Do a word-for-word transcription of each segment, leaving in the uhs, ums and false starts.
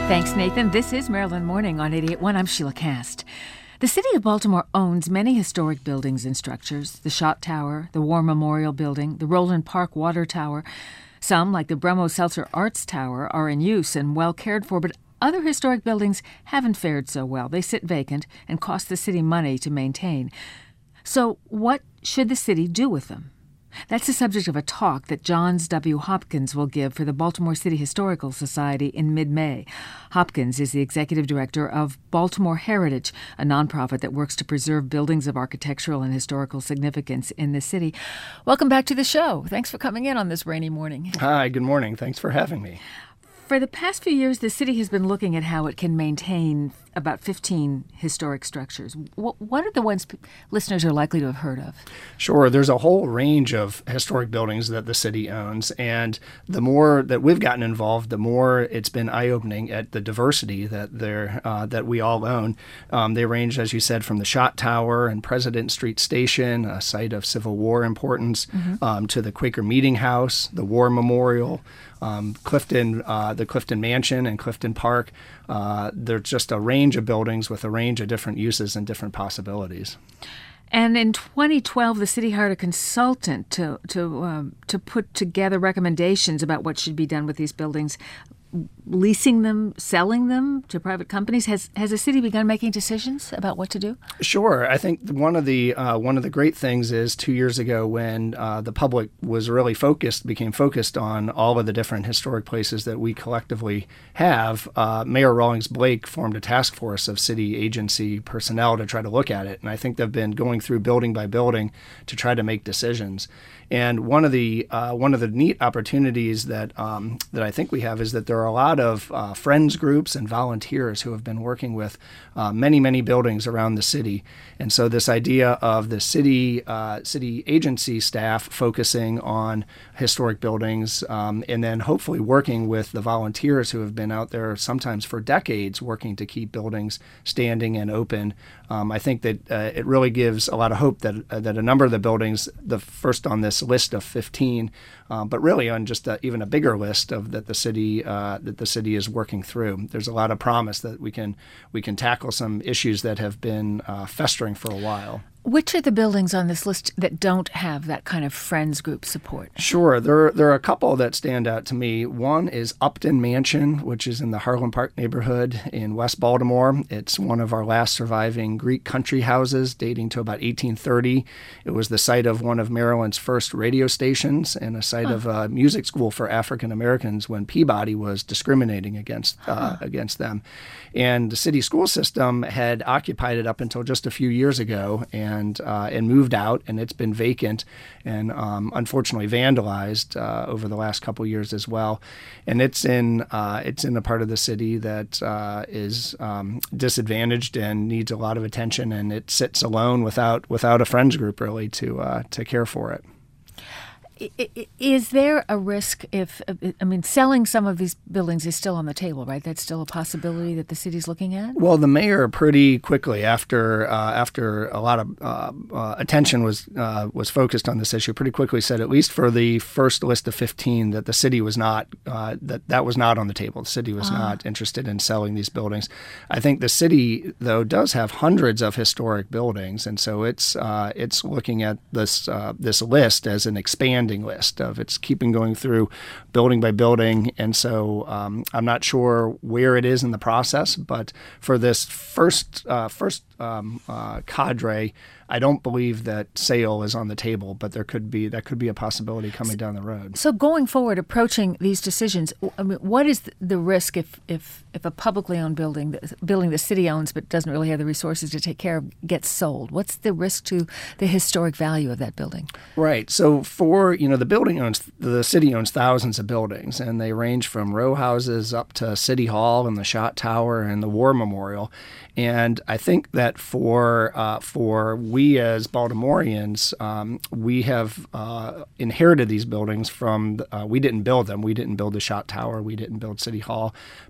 Thanks, Nathan. This is Maryland Morning on eighty-eight point one. I'm Sheila Cast. The city of Baltimore owns many historic buildings and structures: the Schott Tower, the War Memorial Building, the Roland Park Water Tower. Some, like the Bromo Seltzer Arts Tower, are in use and well cared for, but other historic buildings haven't fared so well. They sit vacant and cost the city money to maintain. So what should the city do with them? That's the subject of a talk that Johns W. Hopkins will give for the Baltimore City Historical Society in mid-May. Hopkins is the executive director of Baltimore Heritage, a nonprofit that works to preserve buildings of architectural and historical significance in the city. Welcome back to the show. Thanks for coming in on this rainy morning. Hi, good morning. Thanks for having me. For the past few years, the city has been looking at how it can maintain about fifteen historic structures. What, what are the ones p- listeners are likely to have heard of? Sure. There's a whole range of historic buildings that the city owns. And the more that we've gotten involved, the more it's been eye-opening at the diversity that they're, uh, that we all own. Um, they range, as you said, from the Schott Tower and President Street Station, a site of Civil War importance, mm-hmm. um, to the Quaker Meeting House, the War Memorial, Um, Clifton, uh, the Clifton Mansion and Clifton Park. Uh, there's just a range of buildings with a range of different uses and different possibilities. And in twenty twelve, the city hired a consultant to to um, to put together recommendations about what should be done with these buildings. Leasing them, selling them to private companies. Has has the city begun making decisions about what to do? Sure. I think one of the uh, one of the great things is two years ago when uh, the public was really focused, became focused on all of the different historic places that we collectively have. Uh, Mayor Rawlings Blake formed a task force of city agency personnel to try to look at it, and I think they've been going through building by building to try to make decisions. And one of the uh, one of the neat opportunities that um, that I think we have is that there are a lot of uh, friends groups and volunteers who have been working with uh, many many buildings around the city. And so this idea of the city uh, city agency staff focusing on historic buildings, um, and then hopefully working with the volunteers who have been out there sometimes for decades working to keep buildings standing and open. Um, I think that uh, it really gives a lot of hope that uh, that a number of the buildings, the first on this list of fifteen, um, but really on just a, even a bigger list of that the city uh, that the city is working through. There's a lot of promise that we can we can tackle some issues that have been uh, festering for a while. Which are the buildings on this list that don't have that kind of friends group support? Sure. There, there are a couple that stand out to me. One is Upton Mansion, which is in the Harlem Park neighborhood in West Baltimore. It's one of our last surviving Greek country houses dating to about eighteen thirty. It was the site of one of Maryland's first radio stations and a site huh. of a music school for African Americans when Peabody was discriminating against uh, huh. against them. And the city school system had occupied it up until just a few years ago, and and uh, and moved out, and it's been vacant and um, unfortunately vandalized uh, over the last couple of years as well. And it's in uh, it's in a part of the city that uh, is um, disadvantaged and needs a lot of attention, and it sits alone without without a friends group really to uh, to care for it. Is there a risk if, I mean, selling some of these buildings is still on the table, right? That's still a possibility that the city's looking at? Well, the mayor pretty quickly, after uh, after a lot of uh, uh, attention was uh, was focused on this issue, pretty quickly said, at least for the first list of fifteen, that the city was not, uh, that that was not on the table. The city was uh. not interested in selling these buildings. I think the city, though, does have hundreds of historic buildings, and so it's uh, it's looking at this uh, this list as an expanding list of it's keeping going through building by building. And so um, I'm not sure where it is in the process, but for this first uh, first um, uh, cadre, I don't believe that sale is on the table, but there could be that could be a possibility coming down the road. So going forward, approaching these decisions, I mean, what is the risk if if, if a publicly owned building, the building the city owns but doesn't really have the resources to take care of, gets sold? What's the risk to the historic value of that building? Right. So for, you know, the building owns, the city owns thousands of buildings, and they range from row houses up to City Hall and the Schott Tower and the War Memorial. And I think that for uh, for we as Baltimoreans, um, we have uh, inherited these buildings from, uh, we didn't build them. We didn't build the Schott Tower. We didn't build City Hall. Past generations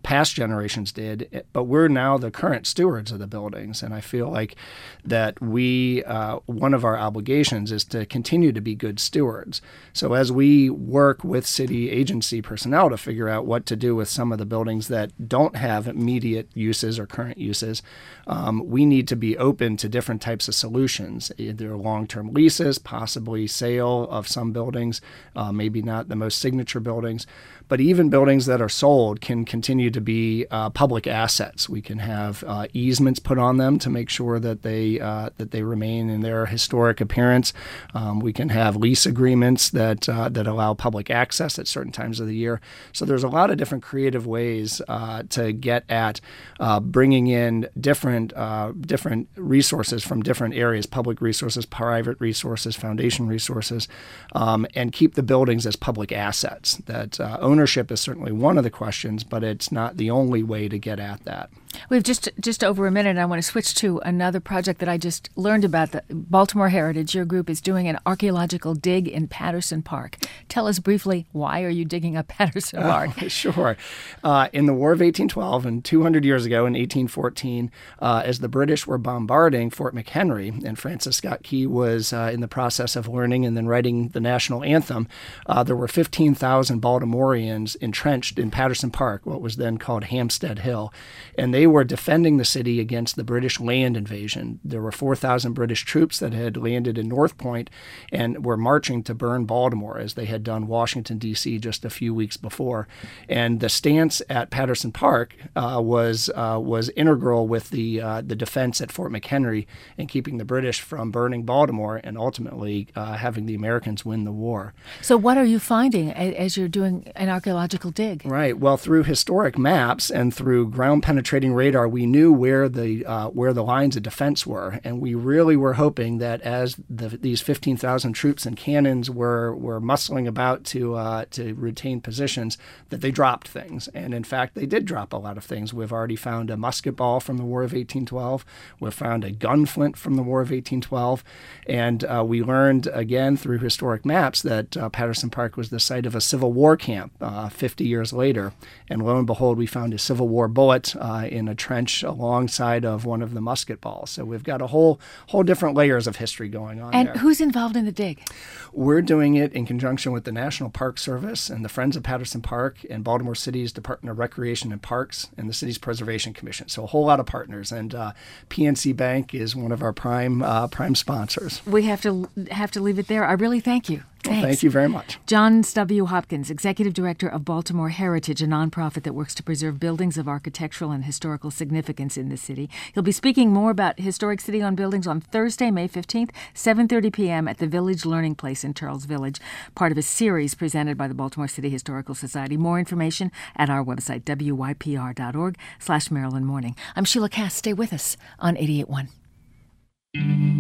generations did, but we're now the current stewards of the buildings. And I feel like that we, uh, one of our obligations is to continue to be good stewards. So as we work with city agency personnel to figure out what to do with some of the buildings that don't have immediate uses or current uses, um, we need to be open to different types of solutions, either long-term leases, possibly sale of some buildings, uh, maybe not the most signature buildings, but even buildings that are sold can continue to be uh, public assets. We can have uh, easements put on them to make sure that they uh, that they remain in their historic appearance. Um, we can have lease agreements that uh, that allow public access at certain times of the year. So there's a lot of different creative ways uh, to get at uh, bringing in different uh, different resources from different areas, public resources, private resources, foundation resources, um, and keep the buildings as public assets. That uh, ownership is certainly one of the questions, but it's not the only way to get at that. We have just just over a minute. I want to switch to another project that I just learned about. The Baltimore Heritage, your group is doing an archaeological dig in Patterson Park. Tell us briefly, why are you digging up Patterson Park? Oh, sure. Uh, in the War of eighteen twelve, and two hundred years ago in eighteen fourteen, uh, as the British were bombarding Fort McHenry, and Francis Scott Key was uh, in the process of learning and then writing the national anthem, uh, there were fifteen thousand Baltimoreans entrenched in Patterson Park, what was then called Hampstead Hill, and they They were defending the city against the British land invasion. There were four thousand British troops that had landed in North Point and were marching to burn Baltimore, as they had done Washington, D C just a few weeks before. And the stance at Patterson Park uh, was uh, was integral with the uh, the defense at Fort McHenry and keeping the British from burning Baltimore and ultimately uh, having the Americans win the war. So what are you finding as you're doing an archaeological dig? Right. Well, through historic maps and through ground penetrating radar, we knew where the uh, where the lines of defense were, and we really were hoping that as the, these fifteen thousand troops and cannons were were muscling about to uh, to retain positions, that they dropped things. And in fact, they did drop a lot of things. We've already found a musket ball from the War of eighteen twelve. We've found a gun flint from the War of eighteen twelve, and uh, we learned again through historic maps that uh, Patterson Park was the site of a Civil War camp uh, fifty years later. And lo and behold, we found a Civil War bullet uh, in a trench alongside of one of the musket balls. So we've got a whole whole different layers of history going on and there. And who's involved in the dig? We're doing it in conjunction with the National Park Service and the Friends of Patterson Park and Baltimore City's Department of Recreation and Parks and the city's Preservation Commission. So a whole lot of partners. And uh, P N C Bank is one of our prime uh, prime sponsors. We have to have to leave it there. I really thank you. Well, thank you very much. John W. Hopkins, Executive Director of Baltimore Heritage, a nonprofit that works to preserve buildings of architectural and historical significance in the city. He'll be speaking more about Historic City on Buildings on Thursday, May fifteenth, seven thirty p.m. at the Village Learning Place in Charles Village, part of a series presented by the Baltimore City Historical Society. More information at our website, w y p r dot org slash Maryland Morning. I'm Sheila Cass. Stay with us on eighty-eight point one.